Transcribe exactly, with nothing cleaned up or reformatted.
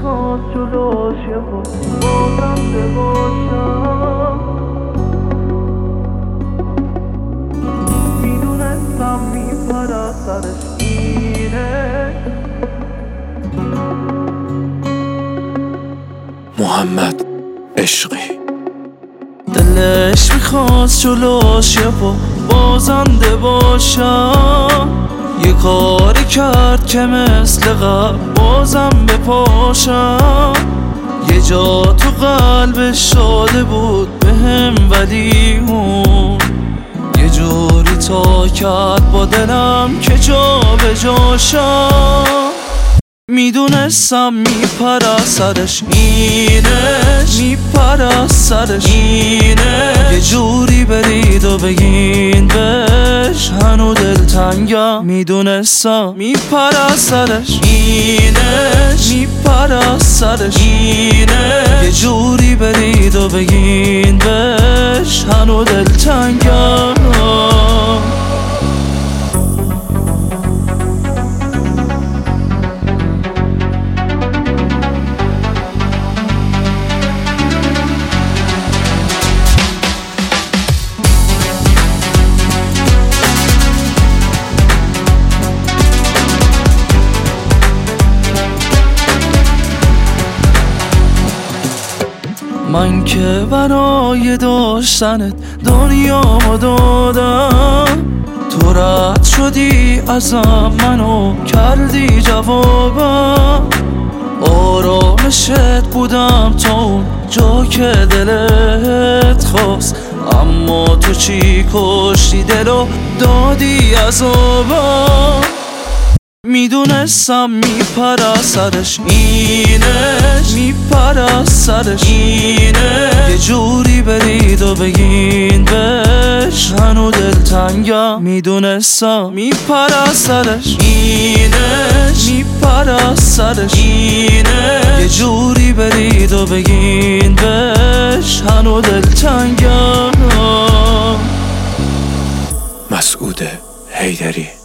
میخواد جلوش یه پا بازم بباشم. میدونستم میپره سرش اینه. محمد عشقی دلش میخواست جلوش یه پا بازنده باشم. یه کاری کرد که مثل قبل بازم بپاشم. یه جا تو قلبش شاده بود بهم ولی اون یه جوری تا کرد با دلم که جا به جاشم. میدونستم میپره سرش اینش، میپره سرش اینه. یه جوری برید و بگین بهش هنو دلتنگم. میدونستم میپره سرش اینش، میپره سرش اینه. یه جوری برید و بگین بهش هنو دلتنگم. من که برای داشتنت دنیامو دادم. تو رد شدی ازم منو کردی جوابم. آرامشت بودم تا اون جا که دلت خواست. اما تو چی کشتی دلو دادی عذابم. میدونستم میپره سرش اینش، میپره سرش اینه. یه جوری برید و بگین بهش هنو دلتنگم. میدونستم میپره سرش اینش، میپره سرش اینه. یه جوری برید و بگین بهش هنو دلتنگم. مسعود حیدری.